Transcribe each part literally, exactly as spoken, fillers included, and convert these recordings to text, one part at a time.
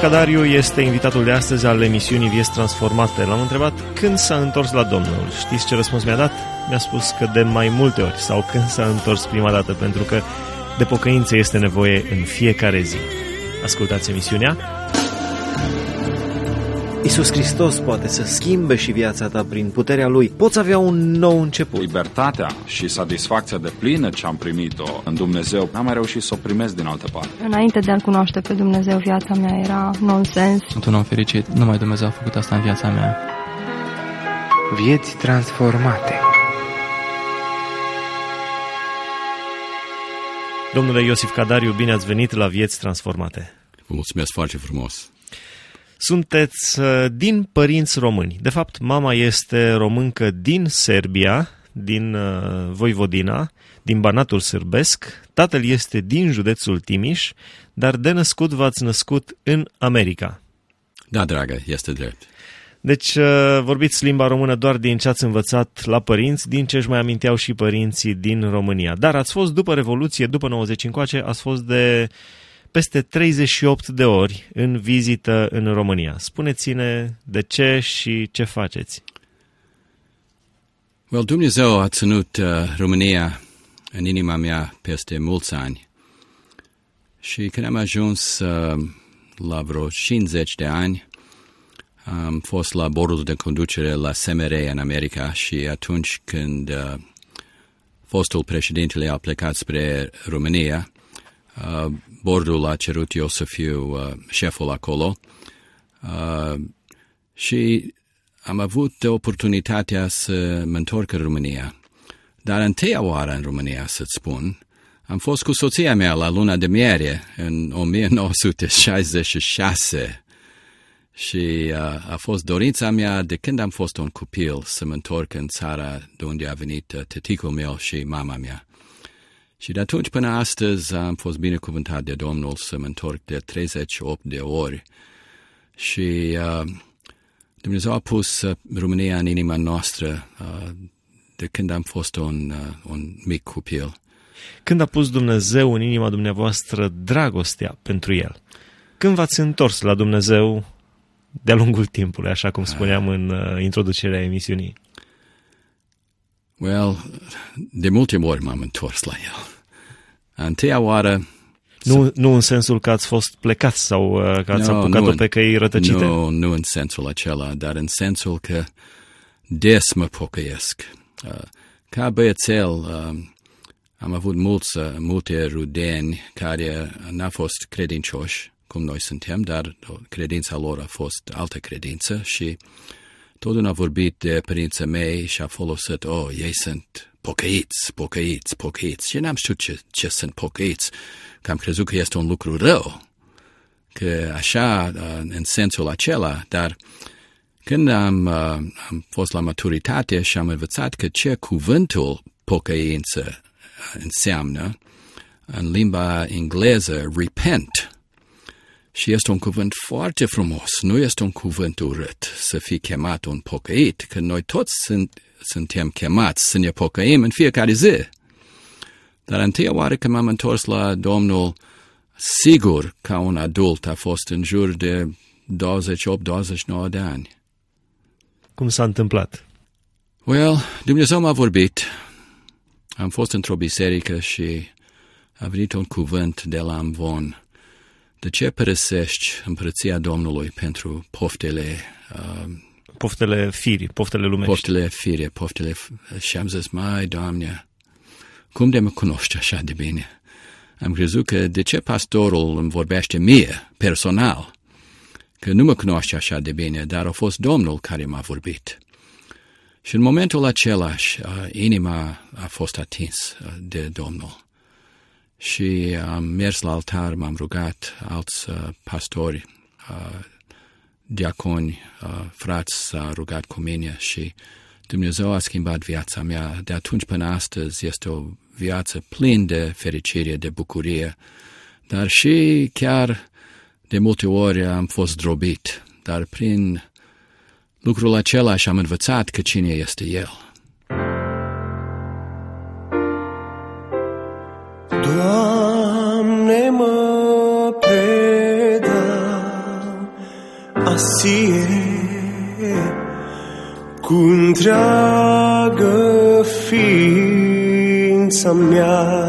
Cadariu este invitatul de astăzi al emisiunii Vieți Transformate. L-am întrebat când s-a întors la Domnul. Știți ce răspuns mi-a dat? Mi-a spus că de mai multe ori, sau când s-a întors prima dată, pentru că de pocăință este nevoie în fiecare zi. Ascultați emisiunea. Iisus Hristos poate să schimbe și viața ta prin puterea Lui. Poți avea un nou început. Libertatea și satisfacția de plină ce am primit-o în Dumnezeu, n-am mai reușit să o primesc din altă parte. Înainte de a-L cunoaște pe Dumnezeu, viața mea era nonsens. Sunt un om fericit, numai Dumnezeu a făcut asta în viața mea. Vieți transformate. Domnule Iosif Cadariu, bine ați venit la Vieți Transformate. Vă mulțumesc foarte frumos. Sunteți din părinți români. De fapt, mama este româncă din Serbia, din Voivodina, din Banatul Sârbesc. Tatăl este din județul Timiș, dar de născut v-ați născut în America. Da, dragă, este drept. Deci vorbiți limba română doar din ce ați învățat la părinți, din ce își mai aminteau și părinții din România. Dar ați fost după Revoluție, după nouăzeci încoace, ați fost de peste treizeci și opt de ori în vizită în România. Spuneți-ne de ce și ce faceți. Well, Dumnezeu a ținut uh, România în inima mea peste mulți ani. Și când am ajuns uh, la vreo cincizeci de ani, am fost la bordul de conducere la S M R în America și atunci când uh, fostul președintele a plecat spre România, uh, bordul a cerut eu să fiu uh, șeful acolo uh, și am avut oportunitatea să mă întorc în România. Dar întâia oară în România, să-ți spun, am fost cu soția mea la luna de miere în o mie nouă sute șaizeci și șase și uh, a fost dorința mea de când am fost un copil să mă întorc în țara de unde a venit uh, tăticul meu și mama mea. Și de atunci până astăzi am fost binecuvântat de Domnul să mă întorc de treizeci și opt de ori. Și uh, Dumnezeu a pus uh, România în inima noastră uh, de când am fost un, uh, un mic copil. Când a pus Dumnezeu în inima dumneavoastră dragostea pentru El? Când v-ați întors la Dumnezeu de-a lungul timpului, așa cum spuneam în uh, introducerea emisiunii? Well, de multe ori m-am întors la El. Întâia oară... Nu, nu în sensul că ați fost plecați sau uh, că ați no, apucat-o pe căi rătăcite? Nu, nu în sensul acela, dar în sensul că des mă pocăiesc. Uh, ca băiețel uh, am avut mulți, uh, multe rudeni care n-au fost credincioși, cum noi suntem, dar credința lor a fost altă credință și totdeauna a vorbit de părinții mei și a folosit, oh, ei sunt pocăiți, pocăiți, pocăiți. Și n-am știut ce, ce sunt pocăiți, că am crezut că este un lucru rău, că așa, în sensul acela, dar când am, am fost la maturitate și am învățat că ce cuvântul pocăință înseamnă, în limba engleză, repent, și este un cuvânt foarte frumos, nu este un cuvânt urât să fii chemat un pocăit, că noi toți sunt, suntem chemați să ne pocăim în fiecare zi. Dar întâia oară când m-am întors la Domnul, sigur ca un adult a fost în jur de douăzeci și opt douăzeci și nouă de ani. Cum s-a întâmplat? Well, Dumnezeu m-a vorbit. Am fost într-o biserică și a venit un cuvânt de la Amvon. De ce părăsești împărăția Domnului pentru poftele... Uh, poftele firi, poftele lumești. Poftele fire, poftele... Și am zis, mai, Doamne, cum de mă cunoști așa de bine? Am crezut că de ce pastorul îmi vorbește mie, personal, că nu mă cunoaște așa de bine, dar a fost Domnul care m-a vorbit. Și în momentul același, uh, inima a fost atins uh, de Domnul. Și am mers la altar, m-am rugat, alți uh, pastori, uh, diaconi, uh, frați s-au rugat cu mine și Dumnezeu a schimbat viața mea. De atunci până astăzi este o viață plină de fericire, de bucurie, dar și chiar de multe ori am fost zdrobit, dar prin lucrul acela și-am învățat că cine este El. Doamne, mă predau asie cu întreagă ființa mea.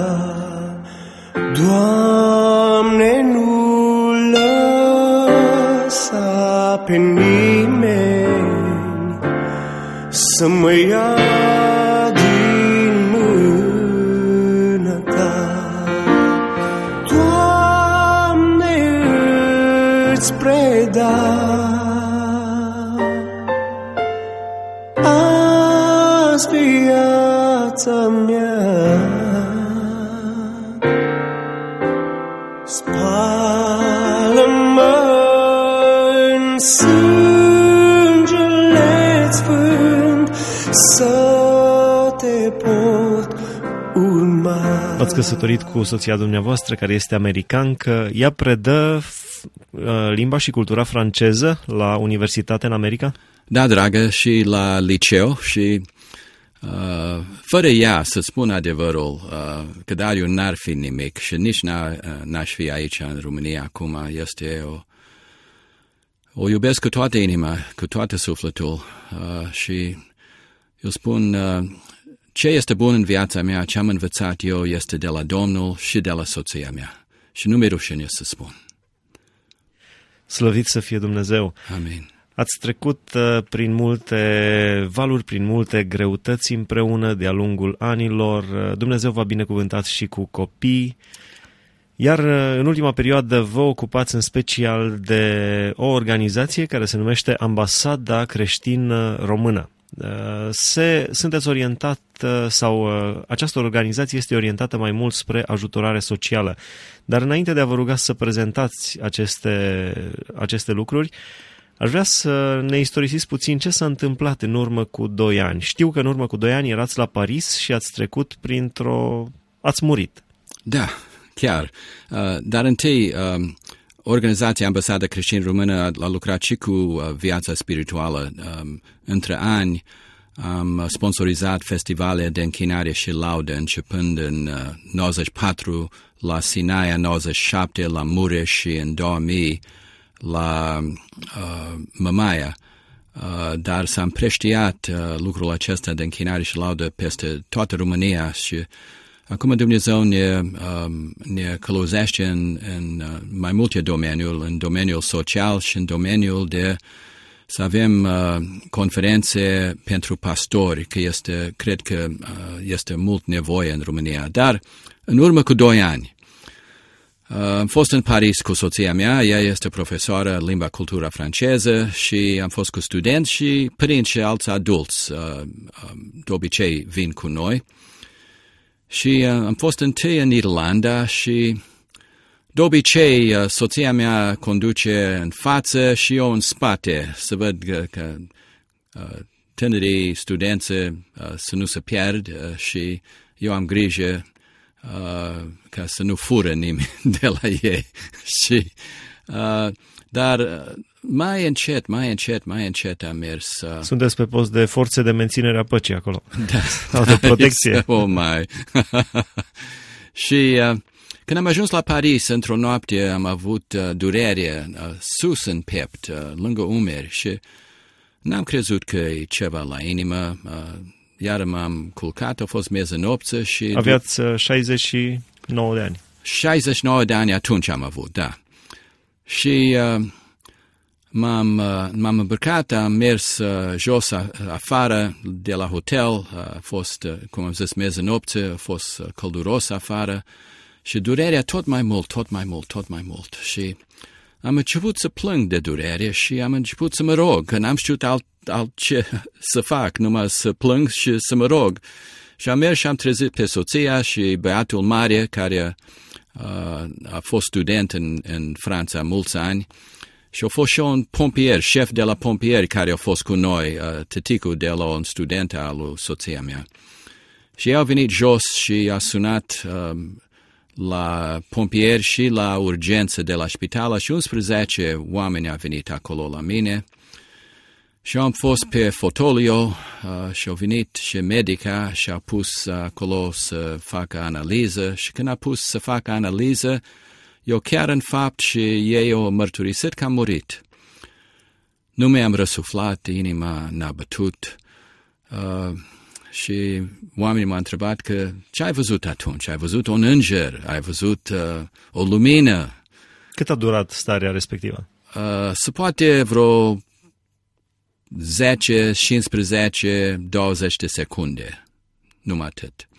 Doamne, nu lăsa pe nimeni să mă ia din mâna Ta. Doamne, îți preda azi viața mea. Spală-mă în sângele sfânt să te pot urma. V-ați căsătorit cu soția dumneavoastră, care este americancă. Ea predă limba și cultura franceză la universitate în America? Da, dragă, și la liceu și uh, fără ea, să spun adevărul, uh, că Dariu n-ar fi nimic și nici n-a, uh, n-aș fi aici în România acum. Este o, o iubesc cu toată inima, cu toată sufletul uh, și eu spun, uh, ce este bun în viața mea, ce am învățat eu este de la Domnul și de la soția mea și nu mi-e rușine să spun. Slăvit să fie Dumnezeu! Amin. Ați trecut uh, prin multe valuri, prin multe greutăți împreună de-a lungul anilor. Dumnezeu v-a binecuvântat și cu copii. Iar uh, în ultima perioadă vă ocupați în special de o organizație care se numește Ambasada Creștină Română. Uh, se, sunteți orientat uh, sau uh, această organizație este orientată mai mult spre ajutorare socială. Dar înainte de a vă ruga să prezentați aceste, aceste lucruri, aș vrea să ne istorisiți puțin ce s-a întâmplat în urmă cu doi ani. Știu că în urmă cu doi ani erați la Paris și ați trecut printr-o... ați murit. Da, chiar. Uh, dar întâi, uh, organizația Ambasada Creștină Română a lucrat și cu uh, viața spirituală. Uh, între ani am sponsorizat festivale de închinare și laudă, începând în uh, nouăzeci și patru la Sinaia, nouăzeci și șapte la Mureș și în două mii la uh, Mamaia, uh, dar s-a împrăștiat uh, lucrul acesta de închinare și laudă peste toată România și acum Dumnezeu ne, uh, ne călăuzește în, în uh, mai multe domeniuri, în domeniul social și în domeniul de să avem uh, conferințe pentru pastori, că este, cred că uh, este mult nevoie în România. Dar în urmă cu doi ani, Uh, am fost în Paris cu soția mea, ea este profesoară limba cultura franceză și am fost cu studenți și părinți și alți adulți, uh, uh, de obicei vin cu noi. Și uh, am fost întâi în Irlanda și de obicei uh, soția mea conduce în față și eu în spate, să văd că, că uh, tinerii studenți uh, să nu se pierd uh, și eu am grijă Uh, ca să nu fură nimeni de la ei. și, uh, dar uh, mai încet, mai încet, mai încet am mers. Uh... Sunteți pe post de forțe de menținere a păcii acolo. Da. Autoprotecție. Oh, mai. și uh, când am ajuns la Paris, într-o noapte am avut uh, durere uh, sus în piept, uh, lângă umeri și n-am crezut că e ceva la inimă. Uh, Iar m-am culcat, a fost mieză nopță și... Aveați șaizeci și nouă de ani. șaizeci și nouă de ani atunci am avut, da. Și uh, m-am, uh, m-am îmbrăcat, am mers uh, jos a, afară de la hotel, uh, a fost, uh, cum am zis, mieză nopță, a fost uh, călduros afară și durerea tot mai mult, tot mai mult, tot mai mult. Și am început să plâng de durere și am început să mă rog, că n-am știut alt, alt ce să fac, numai să plâng și să mă rog. Și am mers și am trezit pe soția și băiatul mare, care uh, a fost student în, în Franța mulți ani, și a fost și un pompier, șef de la pompieri care a fost cu noi, uh, tăticul de la un student al lui soția mea. Și ei au venit jos și a sunat uh, la pompieri și la urgență de la spital și unsprezece oameni au venit acolo la mine. Și am fost pe fotolio uh, și a venit și medica și a pus acolo să facă analiză și când a pus să facă analiză, eu chiar în fapt și ei au mărturisit că am murit. Nu mi-am răsuflat, inima n-a bătut uh, și oamenii m-au întrebat că ce ai văzut atunci? Ai văzut un înger? Ai văzut uh, o lumină? Cât a durat starea respectivă? Uh, se poate vreo zece, cincisprezece, douăzeci de secunde, numai atât.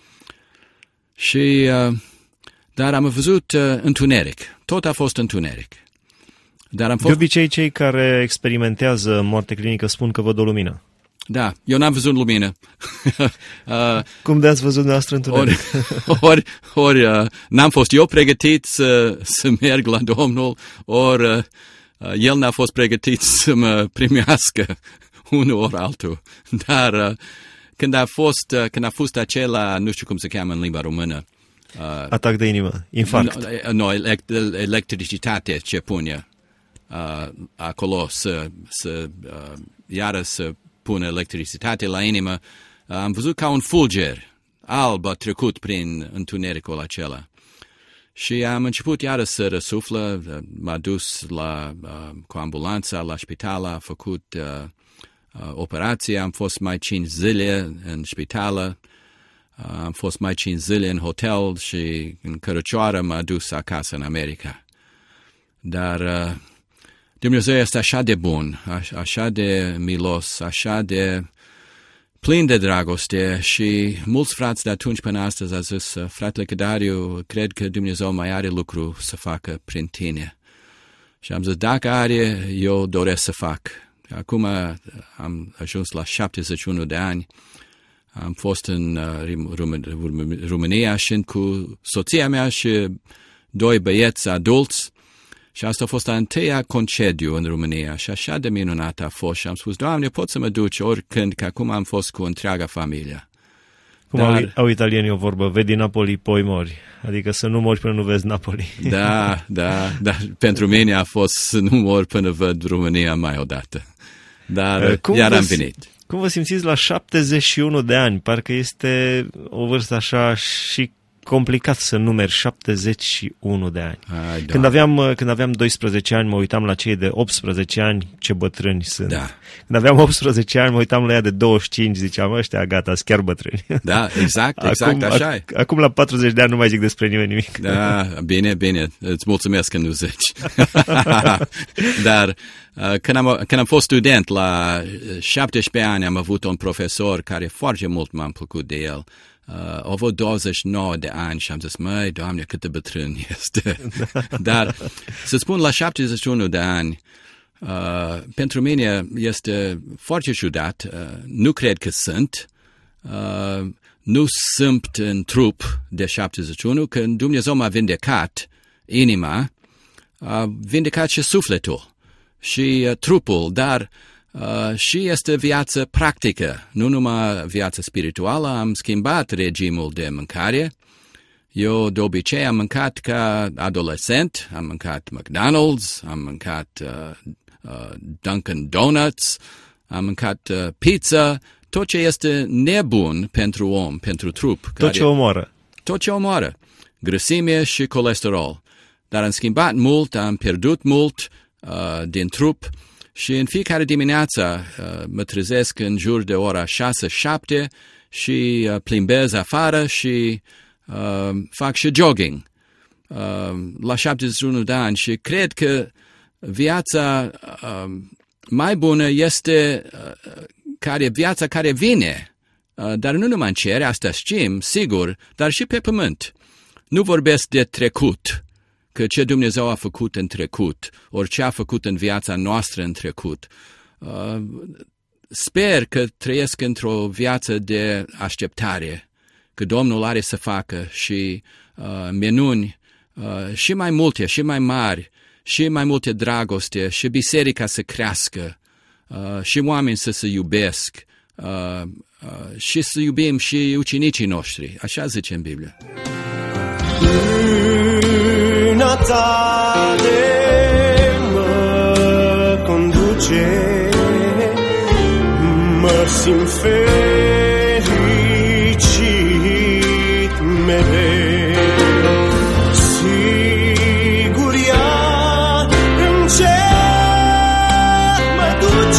Și, uh, dar am văzut uh, întuneric, tot a fost întuneric. Dar am fost... De obicei, cei care experimentează moarte clinică spun că văd o lumină. Da, eu n-am văzut lumină. uh, Cum de ați văzut dumneavoastră întuneric? Ori, ori, ori uh, n-am fost eu pregătit să, să merg la Domnul, ori uh, el n-a fost pregătit să mă primească unul ori altul. Dar uh, când a fost, uh, când a fost acela, nu știu cum se cheamă în limba română, uh, atac de inimă, infarct. Nu, no, elect, electricitate ce pune uh, acolo să, să uh, iară să pune electricitate la inimă. Uh, am văzut ca un fulger alb a trecut prin întunericul acela. Și am început iară să răsuflă, m-a dus la, uh, cu ambulanța la spital, a făcut uh, uh, operație, am fost mai cinci zile în spitală, uh, am fost mai cinci zile în hotel și în cărăcioară m-a dus acasă în America. Dar uh, Dumnezeu este așa de bun, așa de milos, așa de plin de dragoste și mulți frați de atunci până astăzi au zis, fratele Cădariu, cred că Dumnezeu mai are lucru să facă prin tine. Și am zis, dacă are, eu doresc să fac. Acum am ajuns la șaptezeci și unu de ani, am fost în România și cu soția mea și doi băieți adulți. Și asta a fost a întâia concediu în România și așa de minunat a fost. Și am spus, Doamne, pot să mă duci oricând, că acum am fost cu întreaga familie. Cum Dar... au, au italienii o vorbă, vedi Napoli, poi mori. Adică să nu mori până nu vezi Napoli. Da, da, dar pentru mine a fost să nu mor până văd România mai odată. Dar cum iar am venit. Cum vă simțiți la șaptezeci și unu de ani? Parcă este o vârstă așa și complicat să numeri șaptezeci și unu de ani. Ai, când, aveam, când aveam doisprezece ani, mă uitam la cei de optsprezece ani, ce bătrâni sunt. Da. Când aveam optsprezece ani, mă uitam la ea de douăzeci și cinci, ziceam, ăștia, gata, sunt chiar bătrâni. Da, exact, exact, acum, așa e. Acum la patruzeci de ani nu mai zic despre nimeni nimic. Da, bine, bine, îți mulțumesc că nu zici. Dar când am, când am fost student, la șaptesprezece ani, am avut un profesor care foarte mult m-am plăcut de el. Uh, au avut douăzeci și nouă de ani și am zis, măi, Doamne, cât de bătrân este. Dar, să spun, la șaptezeci și unu de ani, uh, pentru mine este foarte ciudat, uh, nu cred că sunt, uh, nu sunt în trup de șaptezeci și unu, că Dumnezeu m-a vindecat inima, a vindecat și sufletul și uh, trupul, dar Uh, și este viață practică, nu numai viață spirituală. Am schimbat regimul de mâncare. Eu de obicei am mâncat ca adolescent, am mâncat McDonald's, am mâncat uh, uh, Dunkin' Donuts, am mâncat uh, pizza, tot ce este nebun pentru om, pentru trup. Tot care, ce omoară. Tot ce omoară. Grăsime și colesterol. Dar am schimbat mult, am pierdut mult uh, din trup. Și în fiecare dimineață uh, mă trezesc în jur de ora șase șapte și uh, plimbez afară și uh, fac și jogging uh, la șaptezeci și unu de ani și cred că viața uh, mai bună este uh, care, viața care vine, uh, dar nu numai în cer, asta știm, sigur, dar și pe pământ. Nu vorbesc de trecut, că ce Dumnezeu a făcut în trecut, orice a făcut în viața noastră în trecut. Uh, sper că trăiesc într-o viață de așteptare, că Domnul are să facă și uh, minuni uh, și mai multe, și mai mari, și mai multe dragoste, și biserica să crească, uh, și oameni să se iubesc, uh, uh, și să iubim și ucenicii noștri. Așa zice în Biblie. Mâna ta de mă conduce, mă simt fericit mereu. Sigur ea în cer mă duce.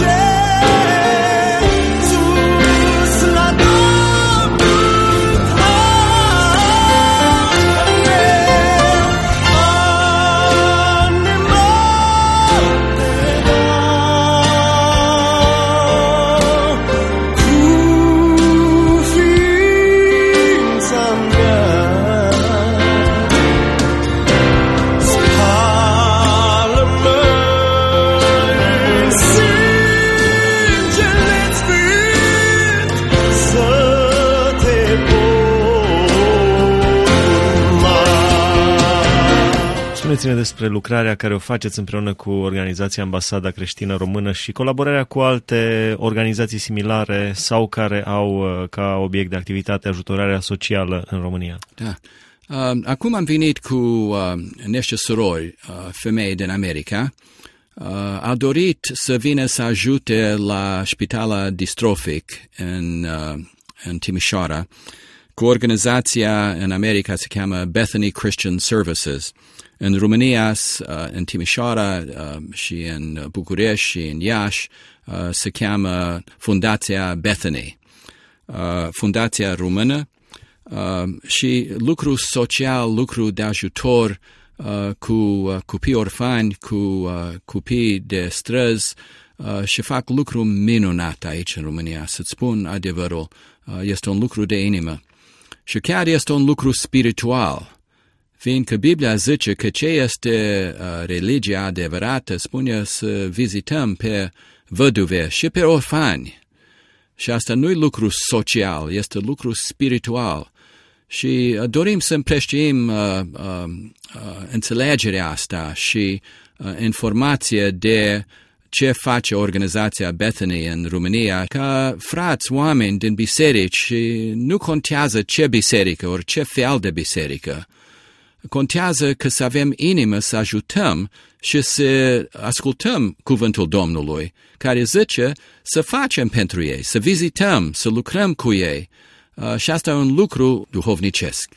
Spuneți-ne despre lucrarea care o faceți împreună cu organizația Ambasada Creștină Română și colaborarea cu alte organizații similare sau care au ca obiect de activitate ajutorarea socială în România. Da. Uh, acum am venit cu uh, niște surori, uh, femei din America. Uh, a dorit să vină să ajute la Spitalul Distrofic în, uh, în Timișoara, cu organizația în America se cheamă Bethany Christian Services. În România, uh, în Timișoara uh, și în București și în Iași uh, se cheamă Fundația Bethany, uh, Fundația Română. Uh, și lucru social, lucru de ajutor uh, cu uh, copii orfani, cu uh, copii de străzi uh, și fac lucru minunat aici în România, să-ți spun adevărul. Uh, este un lucru de inimă și chiar este un lucru spiritual, fiindcă Biblia zice că ce este uh, religia adevărată, spune să vizităm pe văduve și pe orfani. Și asta nu e lucru social, este lucru spiritual. Și dorim să împrăștim uh, uh, uh, înțelegerea asta și uh, informație de ce face organizația Bethany în România, ca frați, oameni din biserici, și nu contează ce biserică, ori ce fel de biserică. Contează că să avem inimă să ajutăm și să ascultăm cuvântul Domnului, care zice să facem pentru ei, să vizităm, să lucrăm cu ei. Uh, și asta e un lucru duhovnicesc.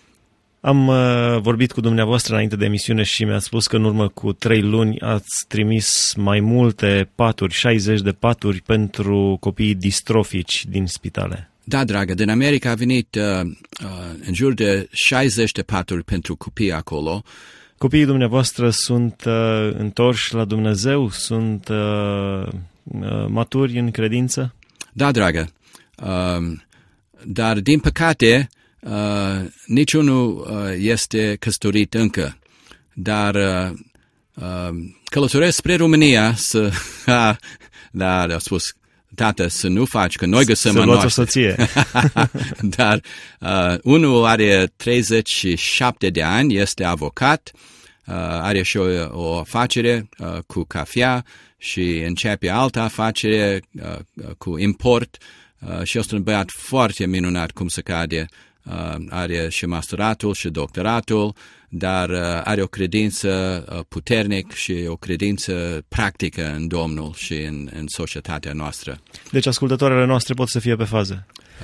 Am uh, vorbit cu dumneavoastră înainte de emisiune și mi-ați spus că în urmă cu trei luni ați trimis mai multe paturi, șaizeci de paturi pentru copiii distrofici din spitale. Da, dragă, din America a venit uh, uh, în jur de șaizeci de paturi pentru copii acolo. Copiii dumneavoastră sunt uh, întorși la Dumnezeu? Sunt uh, uh, maturi în credință? Da, dragă. Uh, dar, din păcate, uh, niciunul uh, este căsătorit încă. Dar uh, uh, călătoresc spre România să... Dar a spus... Tată, să nu faci, că noi găsim să a luați noastră. o soție. Dar uh, unul are treizeci și șapte de ani, este avocat, uh, are și o, o afacere uh, cu cafea și începe altă afacere uh, cu import uh, și este un băiat foarte minunat, cum se cade. Uh, are și masteratul și doctoratul, dar uh, are o credință uh, puternic și o credință practică în Domnul și în, în societatea noastră. Deci ascultătoarele noastre pot să fie pe fază.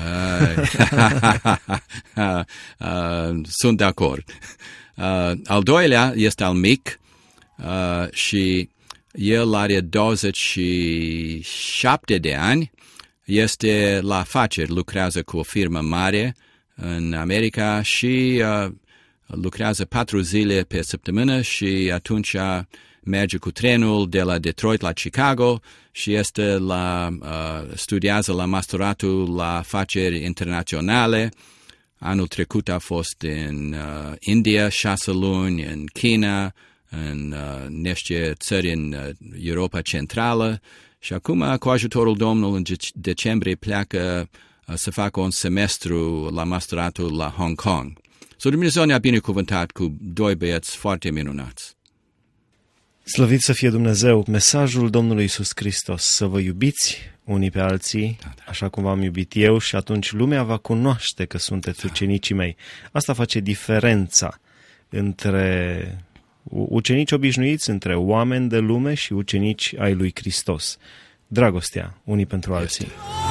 Uh, uh, sunt de acord. Uh, al doilea este al mic uh, și el are douăzeci și șapte de ani, este la afaceri, lucrează cu o firmă mare în America și uh, lucrează patru zile pe săptămână și atunci merge cu trenul de la Detroit la Chicago și este la, uh, studiază la masteratul la afaceri internaționale. Anul trecut a fost în uh, India șase luni, în China, în uh, niște țări în uh, Europa Centrală și acum, cu ajutorul Domnului, în decembrie pleacă să facă un semestru la masteratul la Hong Kong. So, Dumnezeu ne-a binecuvântat cu doi băieți foarte minunați. Slăvit să fie Dumnezeu! Mesajul Domnului Iisus Hristos, să vă iubiți unii pe alții, da, da. Așa cum v-am iubit eu, și atunci lumea va cunoaște că sunteți ucenicii mei. Asta face diferența între ucenici obișnuiți, între oameni de lume și ucenici ai lui Hristos. Dragostea unii pentru alții.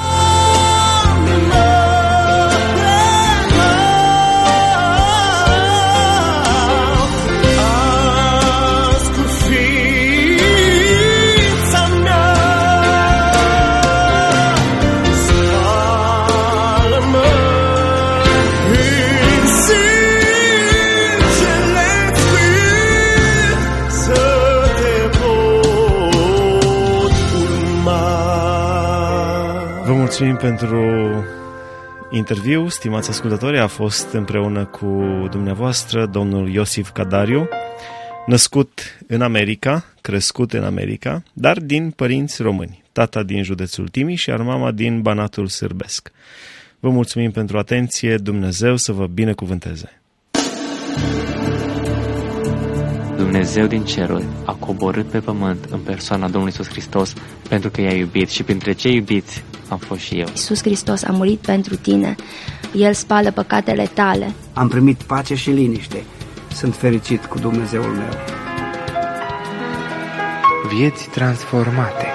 Mulțumim pentru interviu, stimați ascultători. A fost împreună cu dumneavoastră domnul Iosif Cadariu, născut în America, crescut în America, dar din părinți români, tata din județul Timiș, iar mama din Banatul Sârbesc. Vă mulțumim pentru atenție, Dumnezeu să vă binecuvânteze. Dumnezeu din ceruri a coborât pe pământ în persoana Domnului Iisus Hristos pentru că i-a iubit și printre cei iubiți am fost și eu. Iisus Hristos a murit pentru tine. El spală păcatele tale. Am primit pace și liniște. Sunt fericit cu Dumnezeul meu. Vieți transformate.